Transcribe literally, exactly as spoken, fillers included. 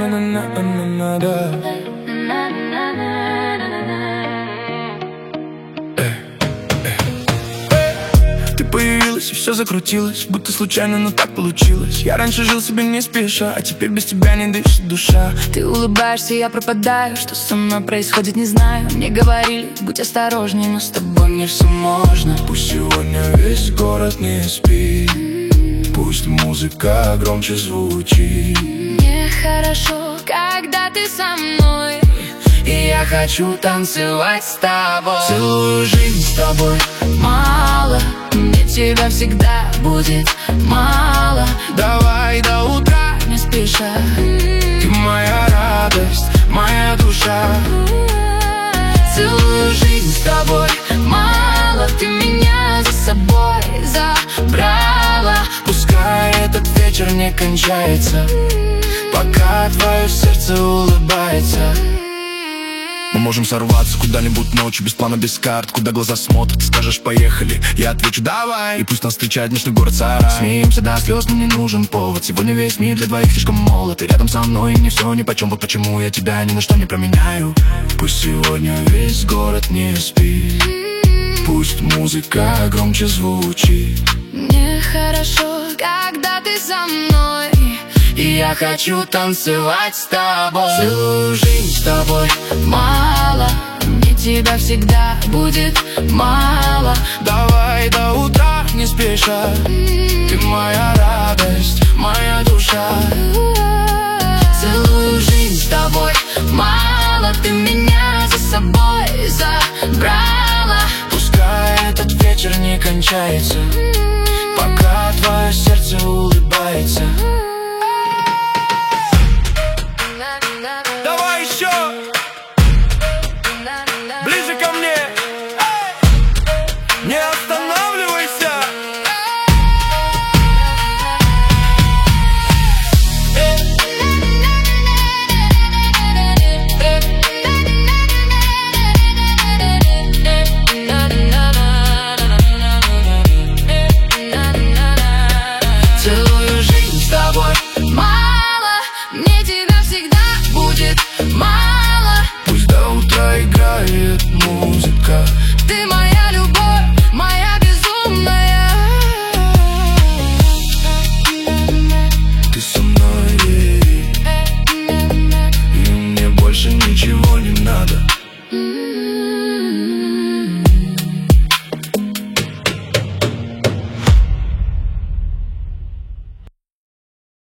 на-на-на-на-на-на, да. Ты появилась, и все закрутилось, будто случайно, но так получилось. Я раньше жил себе не спеша, а теперь без тебя не дышит душа. Ты улыбаешься, я пропадаю. Что со мной происходит, не знаю. Мне говорили, будь осторожней, но с тобой мне все можно. Пусть сегодня весь город не спит, пусть музыка громче звучит. Мне хорошо, когда ты со мной, и я хочу танцевать с тобой. целую жизнь с тобой. Мало, мне тебя всегда будет мало. Давай до утра Не спеша, ты моя радость, моя душа. целую жизнь с тобой. Мало, ты меня за собой забрала. Пускай этот вечер не кончается, пока твое сердце улыбается. Мы можем сорваться куда-нибудь ночью, без плана, без карт. Куда глаза смотрят, скажешь поехали, я отвечу давай. И пусть нас встречает ночной город сарай. Смеемся до слез, мне не нужен повод. Сегодня весь мир для двоих слишком молод. Ты рядом со мной, и мне все нипочем. Вот почему я тебя ни на что не променяю. Пусть сегодня весь город не спит, пусть музыка громче звучит. Мне хорошо, когда ты со мной, и я хочу танцевать с тобой. целую жизнь с тобой. Мало, мне тебя всегда будет мало. Давай до утра не спеша, ты моя радость, моя душа. Целую жизнь с тобой. Мало, ты меня за собой забрала. Пускай этот вечер не кончается, пока твое сердце улыбается.